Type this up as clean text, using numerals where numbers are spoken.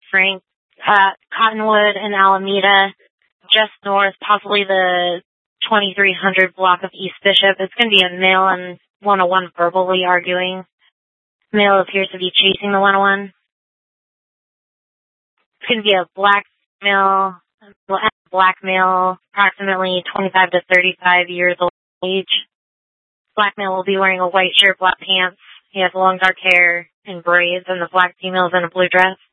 Frank, Cottonwood and Alameda, just north, possibly the 2300 block of East Bishop. It's going to be a male and 101 verbally arguing. Male appears to be chasing the 101. It's going to be a black male, approximately 25 to 35 years old age. Black male will be wearing a white shirt, black pants. He has long dark hair and braids, and the black female is in a blue dress.